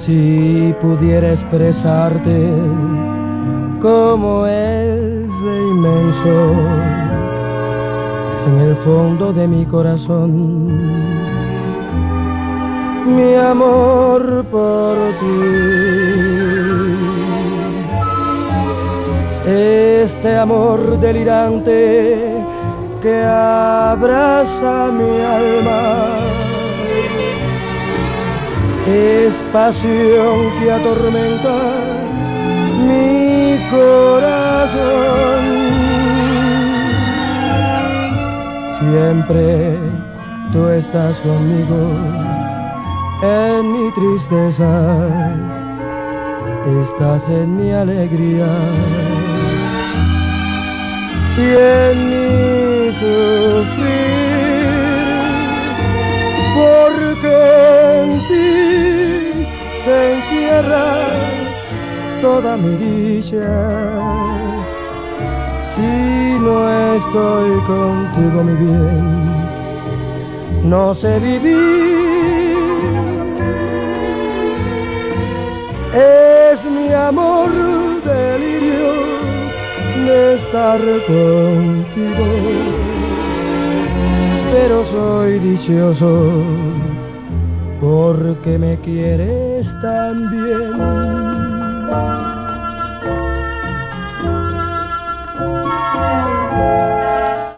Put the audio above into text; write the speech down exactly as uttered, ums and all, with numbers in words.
Si pudiera expresarte cómo es de inmenso en el fondo de mi corazón mi amor por ti, este amor delirante que abraza mi alma, es pasión que atormenta mi corazón. Siempre tú estás conmigo en mi tristeza, estás en mi alegría y en mi sufrir, porque en ti se encierra toda mi dicha. Si no estoy contigo, mi bien, no sé vivir. Es mi amor delirio de estar contigo, pero soy dichoso porque me quieres tan bien.